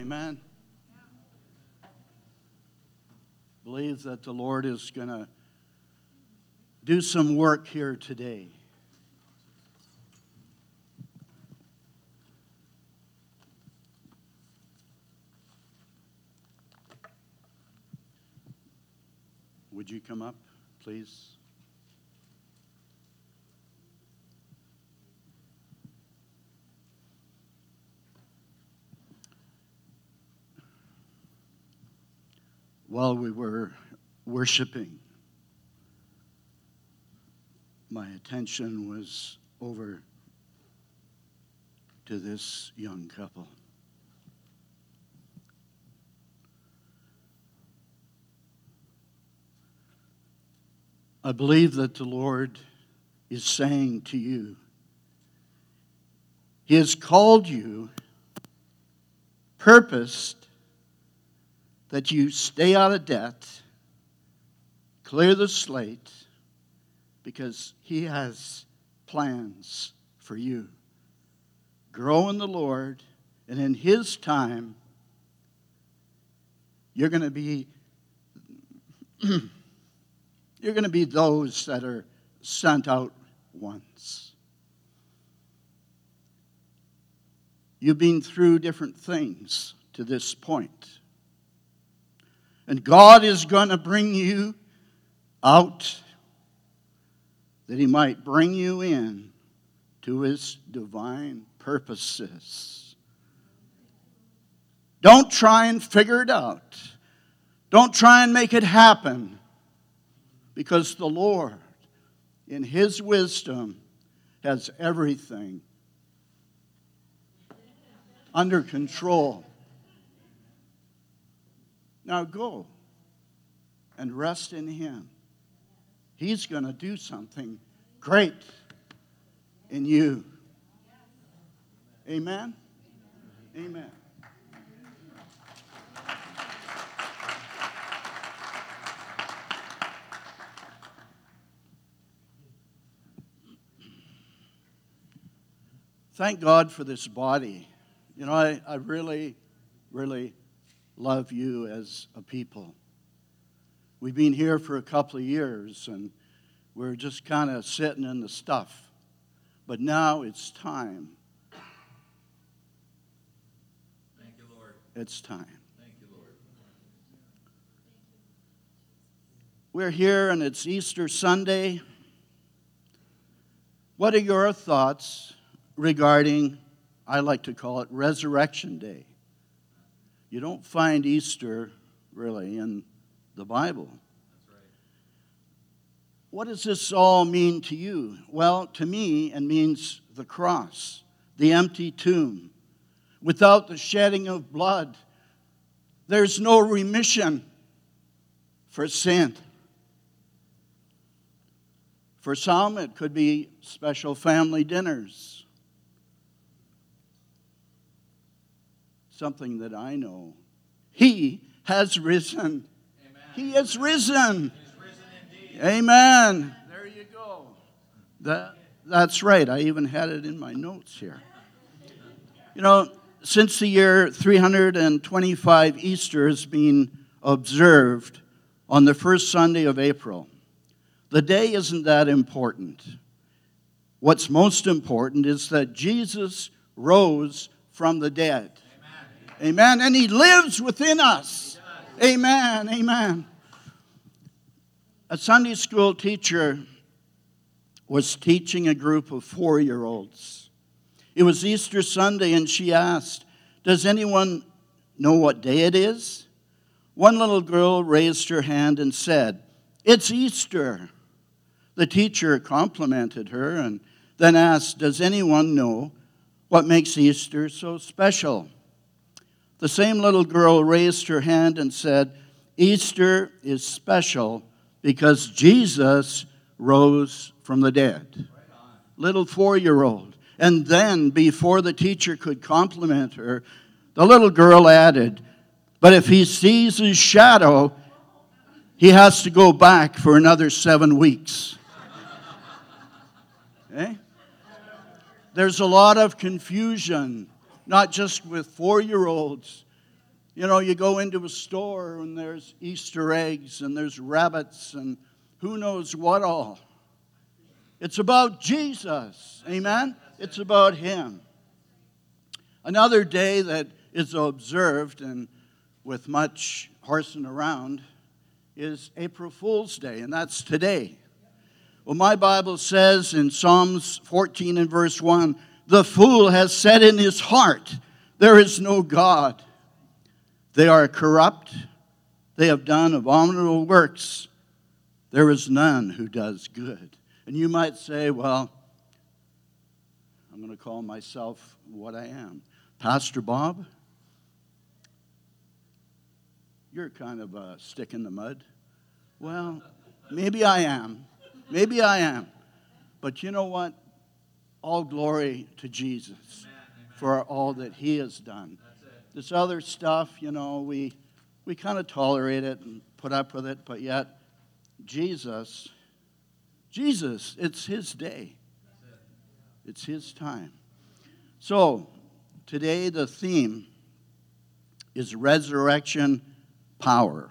Amen. Believe that the Lord is going to do some work here today. Would you come up, please? While we were worshiping, my attention was over to this young couple. I believe that the Lord is saying to you, He has called you, purposed that you stay out of debt, clear the slate, because He has plans for you. Grow in the Lord, and in His time, you're going to be those that are sent out ones. You've been through different things to this point. And God is going to bring you out that He might bring you in to His divine purposes. Don't try and figure it out. Don't try and make it happen. Because the Lord, in His wisdom, has everything under control. Now go and rest in Him. He's going to do something great in you. Amen? Amen. Thank God for this body. You know, I really, really love you as a people. We've been here for a couple of years, and we're just kind of sitting in the stuff. But now it's time. Thank you, Lord. It's time. Thank you, Lord. We're here, and it's Easter Sunday. What are your thoughts regarding, I like to call it, Resurrection Day? You don't find Easter, really, in the Bible. That's right. What does this all mean to you? Well, to me, it means the cross, the empty tomb. Without the shedding of blood, there's no remission for sin. For some, it could be special family dinners. Something that I know. He has risen. Amen. He has risen. He's risen indeed. Amen. There you go. That's right. I even had it in my notes here. You know, since the year 325, Easter has been observed on the first Sunday of April. The day isn't that important. What's most important is that Jesus rose from the dead. Amen. And He lives within us. Amen. Amen. A Sunday school teacher was teaching a group of 4-year-olds. It was Easter Sunday, and she asked, "Does anyone know what day it is?" One little girl raised her hand and said, "It's Easter." The teacher complimented her and then asked, "Does anyone know what makes Easter so special?" The same little girl raised her hand and said, "Easter is special because Jesus rose from the dead." Little 4-year-old. And then, before the teacher could compliment her, the little girl added, "But if he sees his shadow, he has to go back for another 7 weeks." Eh? There's a lot of confusion, not just with 4-year-olds, You know, you go into a store and there's Easter eggs and there's rabbits and who knows what all. It's about Jesus. Amen? It's about Him. Another day that is observed and with much horsing around is April Fool's Day, and that's today. Well, my Bible says in Psalms 14 and verse 1, the fool has said in his heart, there is no God. They are corrupt. They have done abominable works. There is none who does good. And you might say, well, I'm going to call myself what I am. Pastor Bob, you're kind of a stick in the mud. Well, maybe I am. Maybe I am. But you know what? All glory to Jesus for all that He has done. This other stuff, you know, we kind of tolerate it and put up with it, but yet Jesus, it's His day. It's His time. So, today the theme is resurrection power.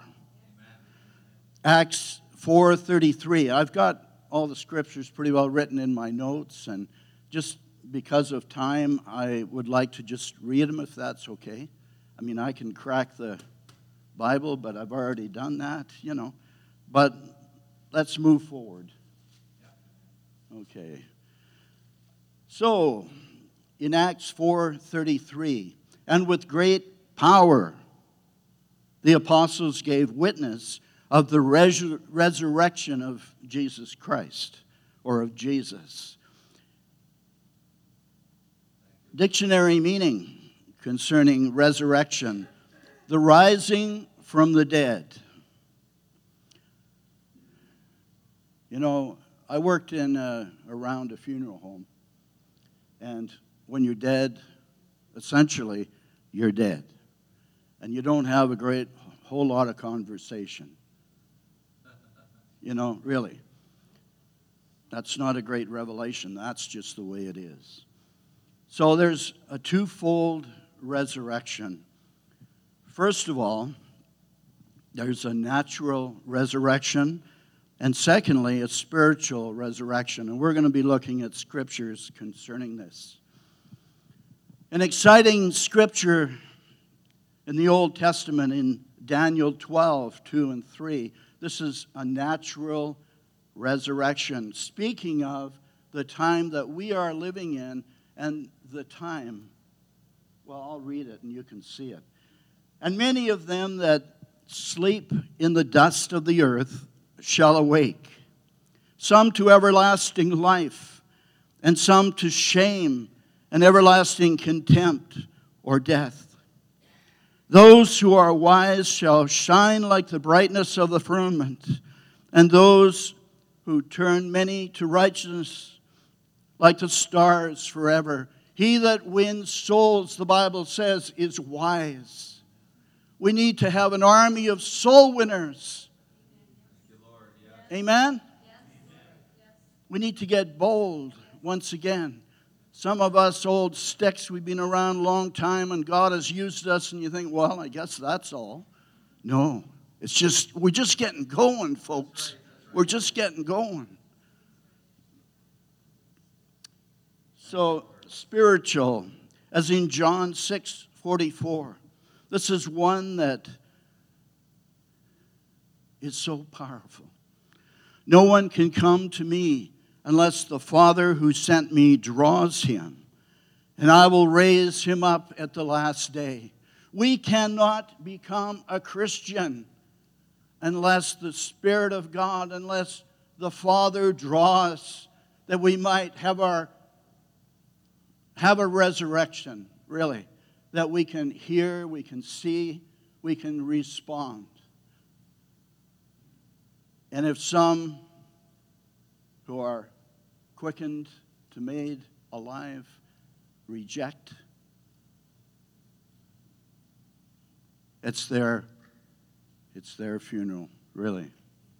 Acts 4:33. I've got all the scriptures pretty well written in my notes, and just because of time, I would like to just read them if that's okay. I mean, I can crack the Bible, but I've already done that, you know. But let's move forward. Okay. So, in Acts 4:33, and with great power, the apostles gave witness of the resurrection of Jesus Christ, or of Jesus. Dictionary meaning concerning resurrection: the rising from the dead. You know, I worked around a funeral home, and when you're dead, essentially, you're dead. And you don't have a whole lot of conversation. You know, really. That's not a great revelation. That's just the way it is. So there's a twofold resurrection. First of all, there's a natural resurrection, and secondly, a spiritual resurrection. And we're going to be looking at scriptures concerning this. An exciting scripture in the Old Testament in Daniel 12:2 and 3. This is a natural resurrection, speaking of the time that we are living in and the time. Well, I'll read it and you can see it. And many of them that sleep in the dust of the earth shall awake, some to everlasting life, and some to shame and everlasting contempt or death. Those who are wise shall shine like the brightness of the firmament, and those who turn many to righteousness like the stars forever. He that wins souls, the Bible says, is wise. We need to have an army of soul winners. Amen? We need to get bold once again. Some of us old sticks, we've been around a long time and God has used us, and you think, well, I guess that's all. No, we're just getting going, folks. We're just getting going. So, spiritual, as in John 6:44. This is one that is so powerful. No one can come to me unless the Father who sent me draws him, and I will raise him up at the last day. We cannot become a Christian unless the Spirit of God, unless the Father draws us, that we might have a resurrection, really, that we can hear, we can see, we can respond. And if some who are quickened to made alive reject, it's their funeral, really.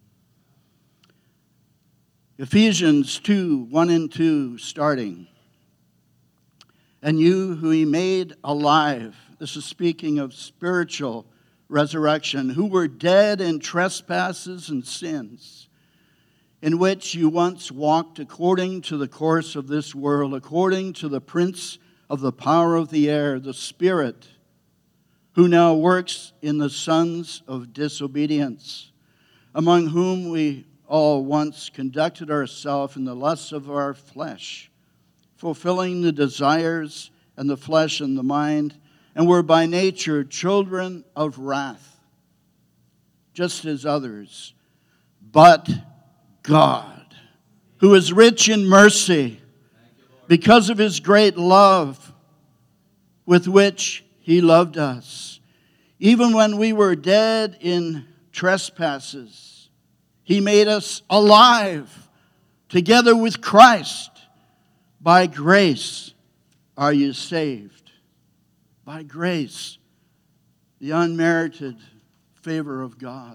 Ephesians 2:1 and 2, starting. And you who he made alive, This is speaking of spiritual resurrection. Who were dead in trespasses and sins, in which you once walked according to the course of this world, according to the prince of the power of the air, the Spirit, who now works in the sons of disobedience, among whom we all once conducted ourselves in the lusts of our flesh, fulfilling the desires and the flesh and the mind, and were by nature children of wrath, just as others. But God, who is rich in mercy, because of his great love with which he loved us, even when we were dead in trespasses, he made us alive together with Christ. By grace are you saved. By grace, the unmerited favor of God.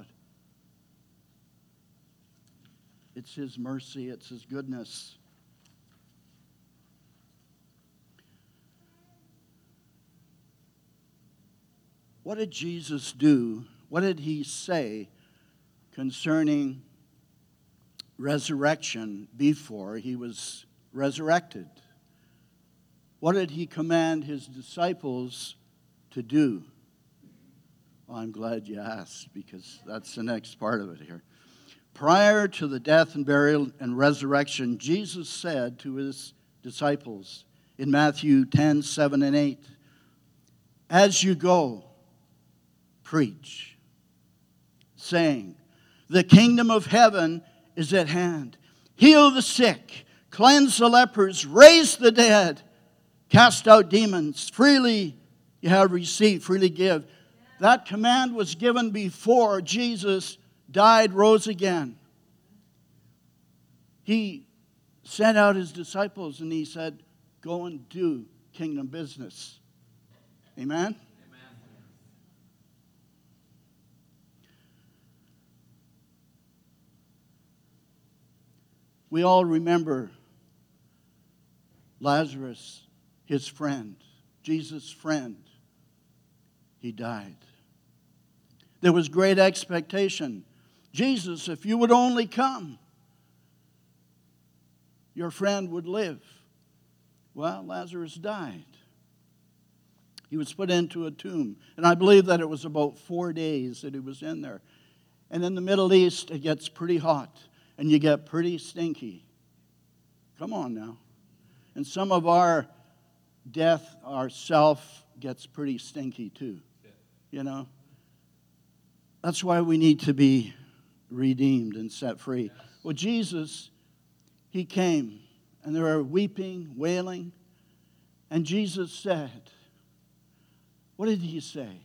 It's his mercy, it's his goodness. What did Jesus do? What did he say concerning resurrection before he was resurrected? What did he command his disciples to do? Well, I'm glad you asked, because that's the next part of it here. Prior to the death and burial and resurrection, Jesus said to his disciples in Matthew 10, 7 and 8, as you go, preach, saying, the kingdom of heaven is at hand. Heal the sick, cleanse the lepers, raise the dead, cast out demons. Freely you have received, freely give. That command was given before Jesus died, rose again. He sent out his disciples and he said, go and do kingdom business. Amen? We all remember Lazarus, his friend, Jesus' friend. He died. There was great expectation. Jesus, if you would only come, your friend would live. Well, Lazarus died. He was put into a tomb. And I believe that it was about 4 days that he was in there. And in the Middle East, it gets pretty hot. And you get pretty stinky. Come on now. And some of our death, our self, gets pretty stinky too. You know? That's why we need to be redeemed and set free. Well, Jesus, he came, and they were weeping, wailing. And Jesus said, what did he say?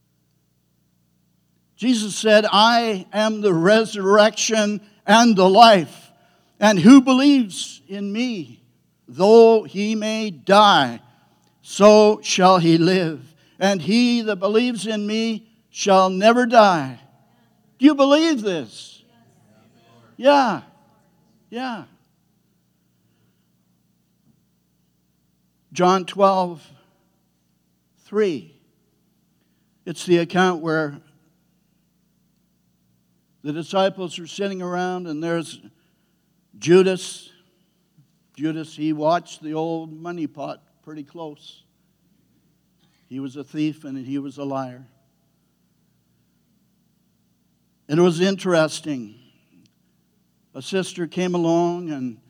Jesus said, I am the resurrection and the life. And who believes in me, though he may die, so shall he live. And he that believes in me shall never die. Do you believe this? Yeah. Yeah. John 12:3. It's the account where the disciples are sitting around and there's Judas. Judas, he watched the old money pot pretty close. He was a thief and he was a liar. And it was interesting. A sister came along, and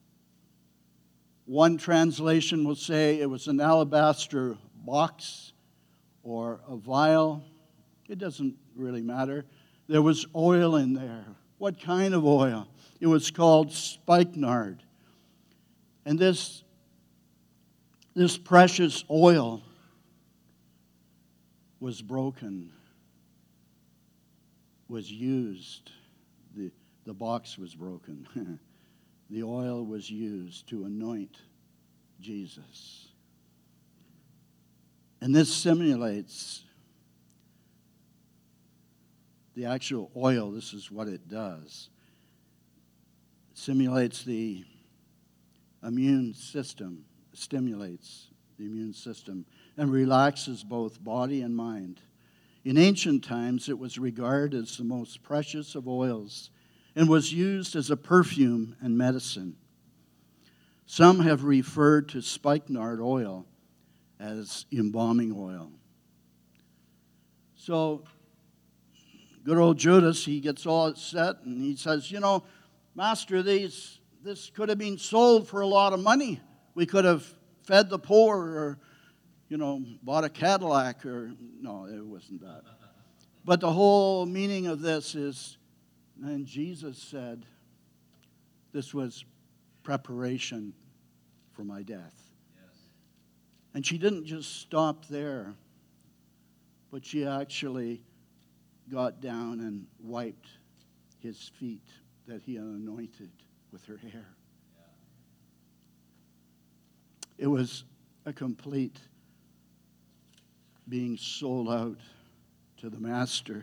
one translation will say it was an alabaster box or a vial. It doesn't really matter. There was oil in there. What kind of oil? It was called spikenard. And this precious oil was broken, was used. The box was broken. The oil was used to anoint Jesus. And this simulates the actual oil. This is what it does. It simulates the immune system, stimulates the immune system. and relaxes both body and mind. In ancient times, it was regarded as the most precious of oils and was used as a perfume and medicine. Some have referred to spikenard oil as embalming oil. So, good old Judas, he gets all upset and he says, Master, this could have been sold for a lot of money. We could have fed the poor or, bought a Cadillac or, no, it wasn't that. But the whole meaning of this is, and Jesus said, this was preparation for my death. Yes. And she didn't just stop there, but she actually got down and wiped his feet that he had anointed with her hair. Yeah. It was a complete being sold out to the Master.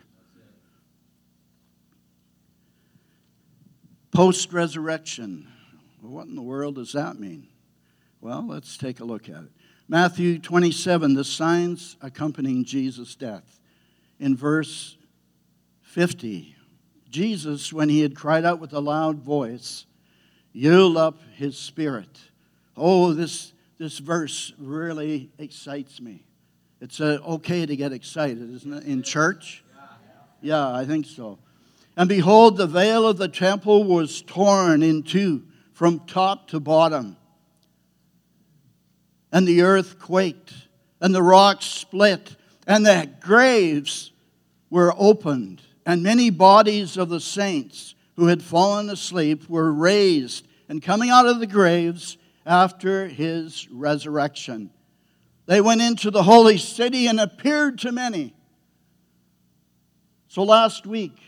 Post-resurrection. Well, what in the world does that mean? Well, let's take a look at it. Matthew 27, the signs accompanying Jesus' death. In verse 50, Jesus, when he had cried out with a loud voice, yielded up his spirit. Oh, this verse really excites me. It's okay to get excited, isn't it, in church? Yeah, I think so. And behold, the veil of the temple was torn in two from top to bottom. And the earth quaked, and the rocks split, and the graves were opened. And many bodies of the saints who had fallen asleep were raised and coming out of the graves after his resurrection. They went into the holy city and appeared to many. So last week,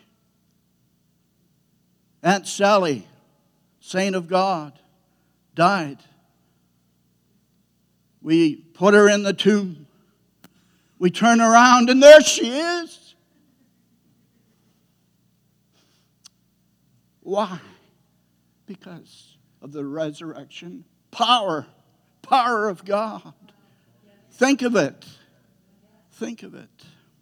Aunt Sally, saint of God, died. We put her in the tomb. We turn around and there she is. Why? Because of the resurrection power of God. Think of it. Think of it.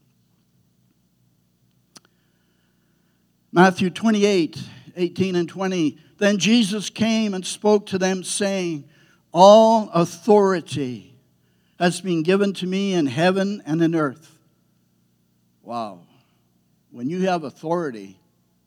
Matthew 28, 18 and 20. Then Jesus came and spoke to them, saying, all authority has been given to me in heaven and in earth. Wow. When you have authority,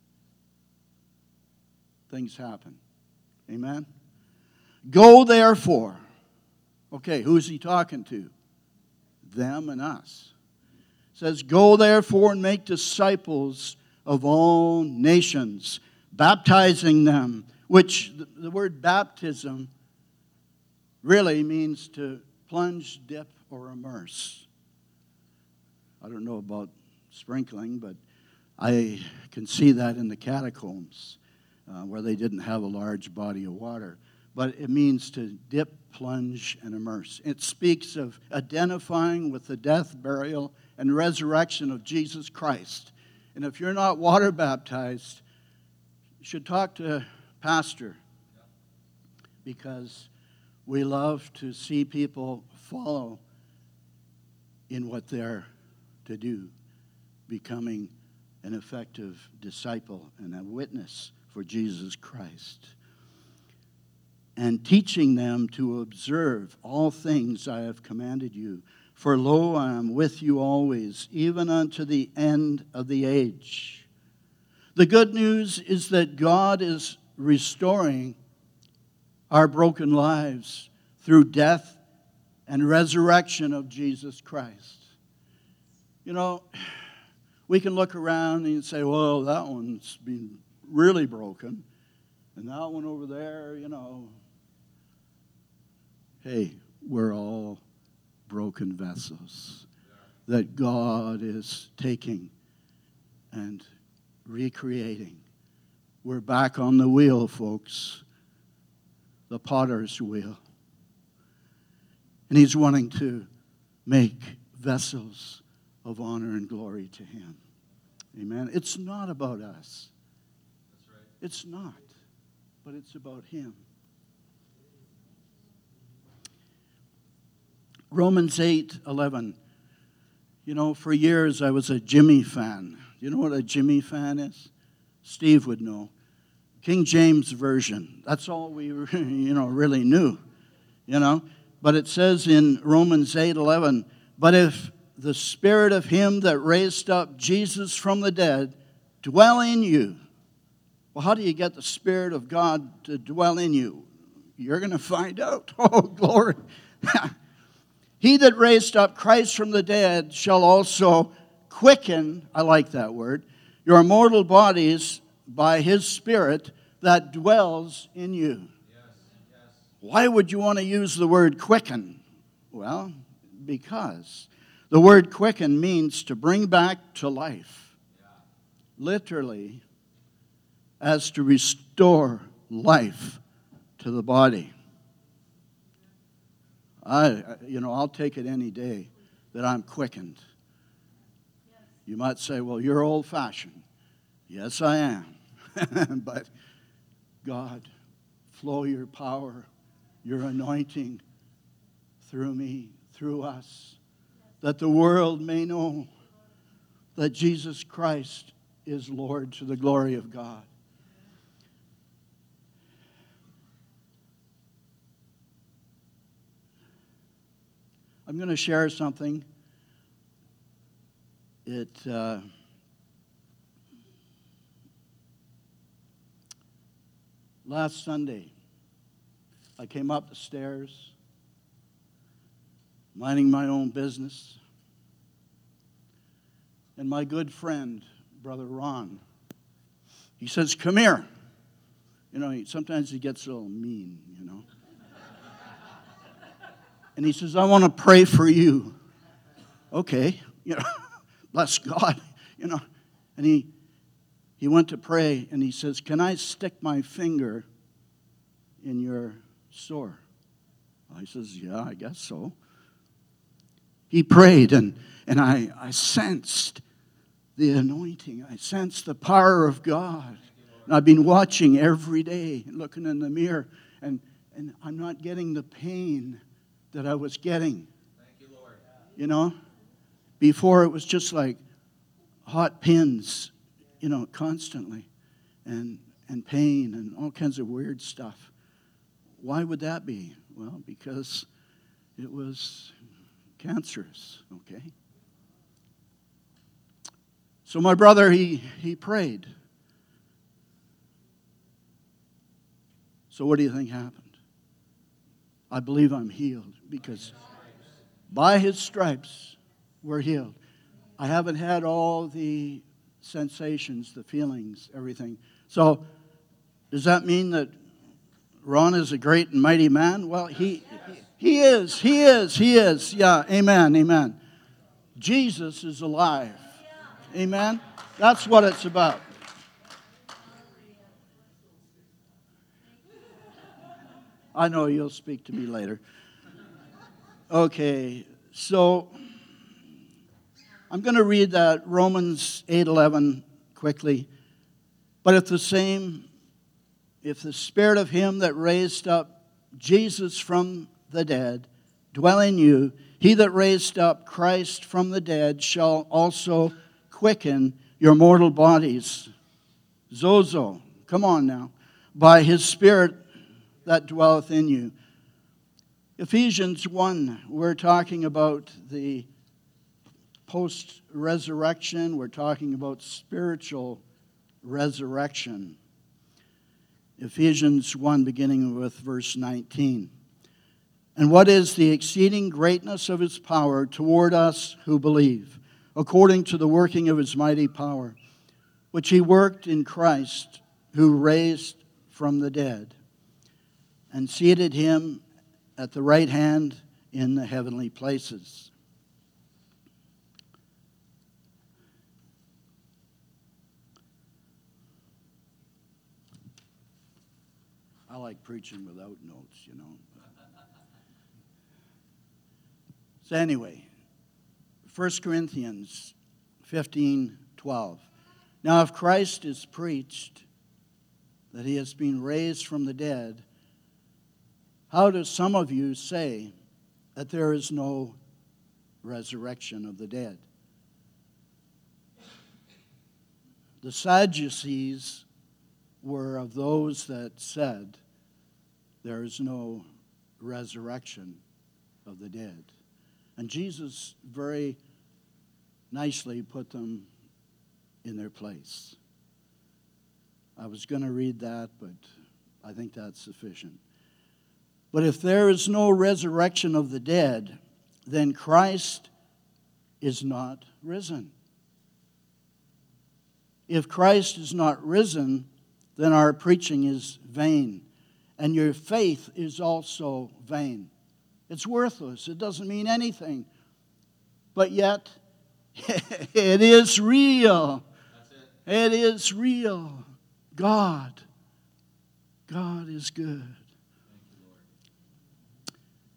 things happen. Amen? Go therefore. Okay, who is he talking to? Them and us. It says, go therefore and make disciples of all nations, baptizing them, which the word baptism really means to plunge, dip, or immerse. I don't know about sprinkling, but I can see that in the catacombs where they didn't have a large body of water. But it means to dip, plunge, and immerse. It speaks of identifying with the death, burial, and resurrection of Jesus Christ. And if you're not water baptized, you should talk to a pastor, because we love to see people follow in what they're to do, becoming an effective disciple and a witness for Jesus Christ. And teaching them to observe all things I have commanded you. For lo, I am with you always, even unto the end of the age. The good news is that God is restoring our broken lives through death and resurrection of Jesus Christ. We can look around and say, well, that one's been really broken. And that one over there, Hey, we're all broken vessels that God is taking and recreating. We're back on the wheel, folks. The potter's wheel. And he's wanting to make vessels of honor and glory to him. Amen. It's not about us. That's right. It's not. But it's about him. Romans 8:11. You know, for years I was a Jimmy fan. You know what a Jimmy fan is? Steve would know. King James Version. That's all we, really knew. But it says in Romans 8:11, but if the Spirit of him that raised up Jesus from the dead dwell in you. Well, how do you get the Spirit of God to dwell in you? You're going to find out. Oh, glory. He that raised up Christ from the dead shall also quicken, I like that word, your mortal bodies by his Spirit that dwells in you. Why would you want to use the word quicken? Well, because the word quicken means to bring back to life. Literally, as to restore life to the body. I'll take it any day that I'm quickened. You might say, well, you're old-fashioned. Yes, I am. But God, flow your power, your anointing through me, through us, that the world may know that Jesus Christ is Lord to the glory of God. I'm going to share something. Last Sunday, I came up the stairs, minding my own business, and my good friend, Brother Ron, he says, come here. Sometimes he gets a little mean, And he says, I want to pray for you. Okay, bless God, And he went to pray, and he says, can I stick my finger in your sore? I says, yeah, I guess so. He prayed, and I sensed the anointing. I sensed the power of God. And I've been watching every day, looking in the mirror, and I'm not getting the pain that I was getting. Thank you, Lord. Before it was just like hot pins, constantly, and pain and all kinds of weird stuff. Why would that be? Well, because it was cancerous, okay? So my brother, he prayed. So what do you think happened? I believe I'm healed because by his stripes we're healed. I haven't had all the sensations, the feelings, everything. So does that mean that Ron is a great and mighty man? Well, he is. Yeah, amen. Jesus is alive. Amen. That's what it's about. I know you'll speak to me later. Okay, so I'm going to read that Romans 8:11 quickly. But if the Spirit of him that raised up Jesus from the dead dwell in you, he that raised up Christ from the dead shall also quicken your mortal bodies. Zozo, come on now. By his Spirit that dwelleth in you. Ephesians 1, we're talking about the post-resurrection. We're talking about spiritual resurrection. Ephesians 1, beginning with verse 19. And what is the exceeding greatness of his power toward us who believe, according to the working of his mighty power, which he worked in Christ, who raised from the dead, and seated him at the right hand in the heavenly places. I like preaching without notes, So anyway, 1 Corinthians 15:12. Now if Christ is preached that he has been raised from the dead, how do some of you say that there is no resurrection of the dead. The Sadducees were of those that said there is no resurrection of the dead. And Jesus very nicely put them in their place. I was going to read that, but I think that's sufficient. But if there is no resurrection of the dead, then Christ is not risen. If Christ is not risen, then our preaching is vain, and your faith is also vain. It's worthless. It doesn't mean anything. But yet, it is real. That's it. It is real. God is good. Thank you, Lord.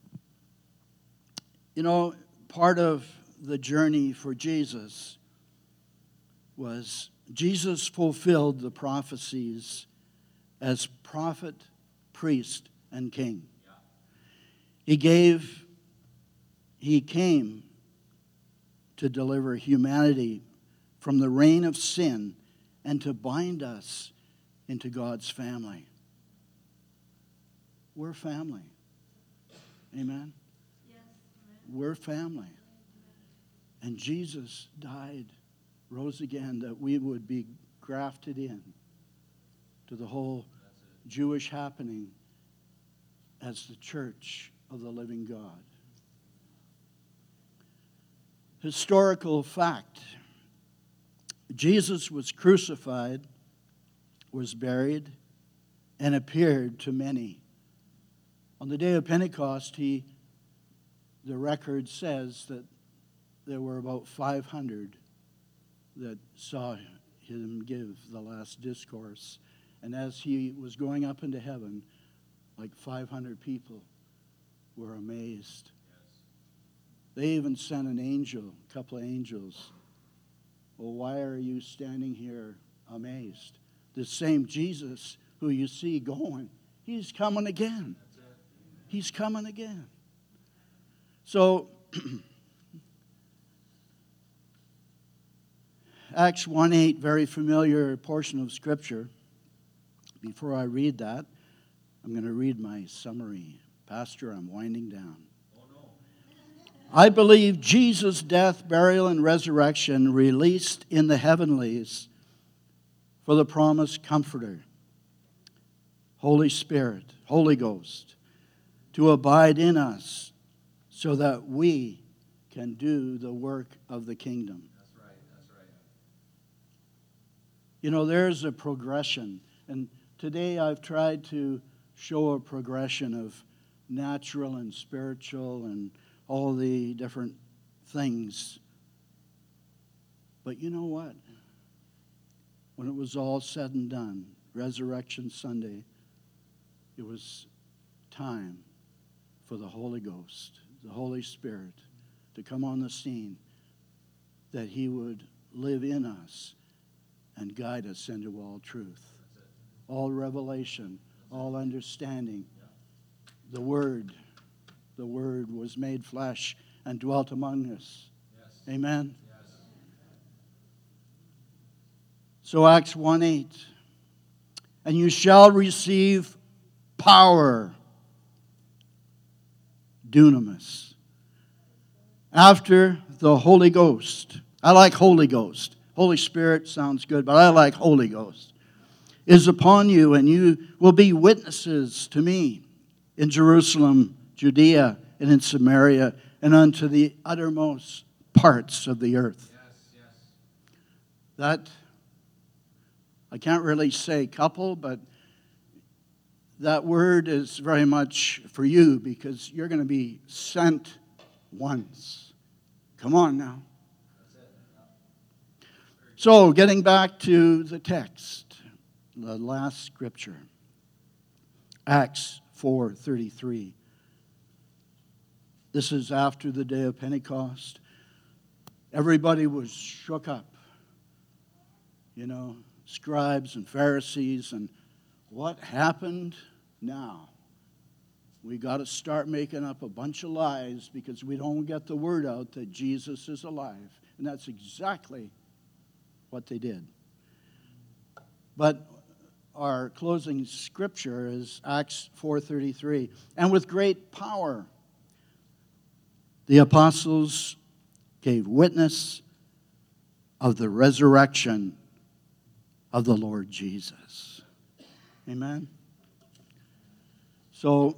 You know, part of the journey for Jesus was Jesus fulfilled the prophecies as prophet, priest, and king. Yeah. He came to deliver humanity from the reign of sin and to bind us into God's family. We're family. Amen? Yes. We're family. And Jesus died, rose again, that we would be grafted in to the whole Jewish happening as the church of the living God. Historical fact. Jesus was crucified, was buried, and appeared to many. On the day of Pentecost, the record says that there were about 500 that saw him give the last discourse. And as he was going up into heaven, like 500 people were amazed. They even sent an angel, a couple of angels. Well, why are you standing here amazed? The same Jesus who you see going, he's coming again. He's coming again. So, Acts 1:8, very familiar portion of Scripture. Before I read that, I'm going to read my summary. Pastor, I'm winding down. I believe Jesus' death, burial, and resurrection released in the heavenlies for the promised Comforter, Holy Spirit, Holy Ghost, to abide in us so that we can do the work of the kingdom. That's right. That's right. You know, there's a progression. And today I've tried to show a progression of natural and spiritual and all the different things. But you know what? When it was all said and done, Resurrection Sunday, it was time for the Holy Ghost, the Holy Spirit, to come on the scene, that he would live in us and guide us into all truth, all revelation, all understanding. The Word was made flesh and dwelt among us. Yes. Amen? Yes. So Acts 1:8, and you shall receive power, dunamis, after the Holy Ghost. I like Holy Ghost. Holy Spirit sounds good, but I like Holy Ghost. Is upon you, and you will be witnesses to me in Jerusalem, Judea, and in Samaria, and unto the uttermost parts of the earth. Yes. Yes. That, I can't really say couple, but that word is very much for you because you're going to be sent once. Come on now. That's it. So, getting back to the text, the last scripture, Acts 4:33. This is after the day of Pentecost. Everybody was shook up. You know, scribes and Pharisees, and what happened now? We got to start making up a bunch of lies because we don't get the word out that Jesus is alive. And that's exactly what they did. But our closing scripture is Acts 4:33. And with great power, the apostles gave witness of the resurrection of the Lord Jesus. Amen. So,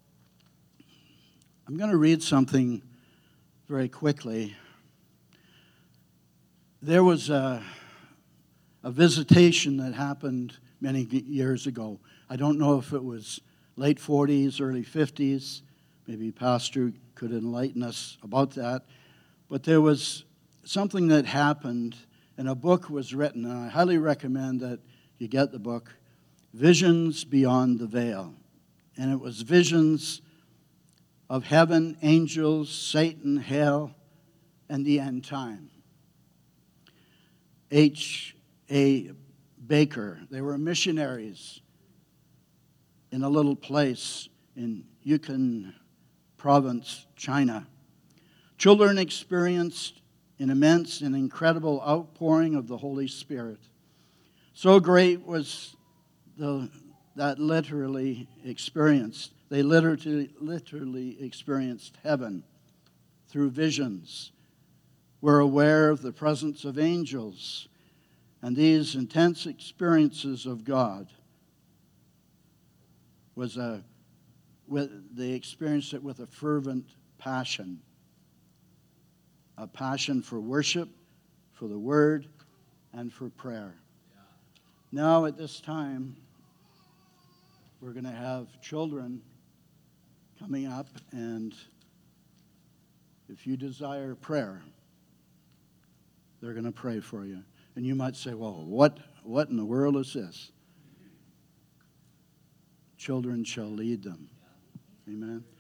I'm going to read something very quickly. There was a visitation that happened many years ago. I don't know if it was late 40s, early 50s. Maybe Pastor could enlighten us about that. But there was something that happened, and a book was written, and I highly recommend that you get the book, Visions Beyond the Veil. And it was visions of heaven, angels, Satan, hell, and the end time. H.A. Baker, they were missionaries in a little place in Yukon Province, China. Children experienced an immense and incredible outpouring of the Holy Spirit. So great was that literally experienced. They literally experienced heaven through visions. Were aware of the presence of angels. And these intense experiences of God they experienced it with a fervent passion. A passion for worship, for the Word, and for prayer. Yeah. Now at this time, we're going to have children coming up, and if you desire prayer, they're going to pray for you. And you might say, well, what in the world is this? Children shall lead them. Amen.